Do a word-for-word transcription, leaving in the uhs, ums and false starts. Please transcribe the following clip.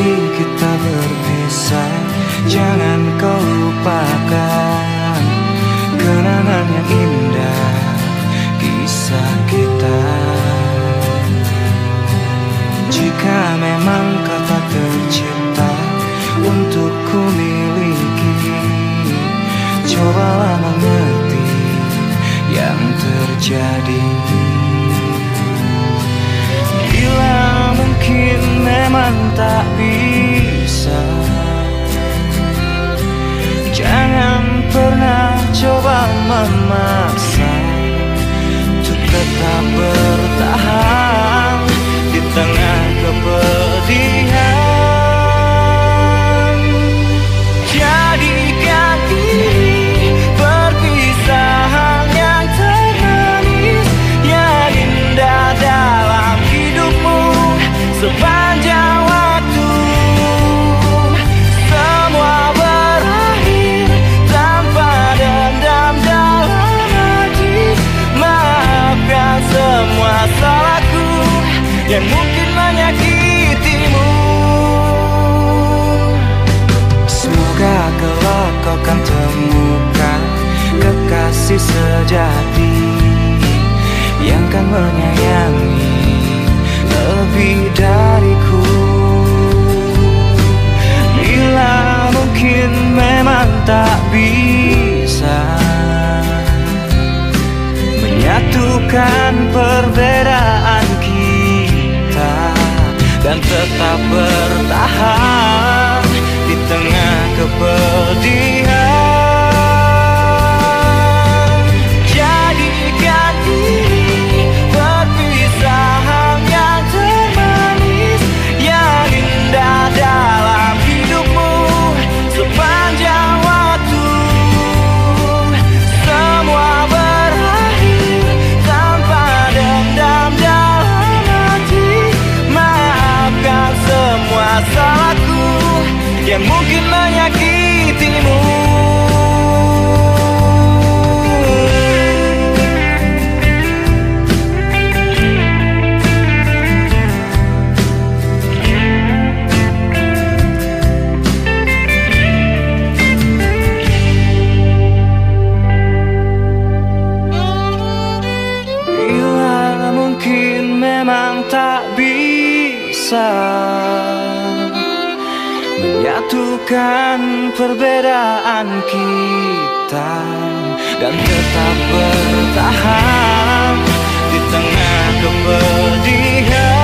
meski kita berpisah, jangan kau lupakan kenangan yang indah, kisah kita. Jika memang kau tak tercipta untuk ku miliki, cobalah mengerti yang terjadi. Bila mungkin memang tak bisa, jangan pernah coba memaksa untuk tetap bertahan di tengah kepedihan. Jadikan ini perpisahan yang termanis, yang indah dalam hidupmu sepanjang waktu. Semua berakhir tanpa dendam dalam hati. Maafkan semua salahku yang mungkin menyakitimu. Semoga kelak kau kan temukan kekasih sejati yang kan menyayangi lebih dariku. Bila mungkin memang tak bisa menyatukan perbedaan kita dan tetap bertahan di tengah kepedihan. Jadikan ini perpisahan yang termanis, yang indah dalam hidupmu sepanjang waktu. Semua berakhir tanpa dendam dalam hati. Maafkan semua salahku yang mungkin menyakitimu. Bila mungkin memang tak bisa menyatukan perbedaan kita dan tetap bertahan di tengah kepedihan.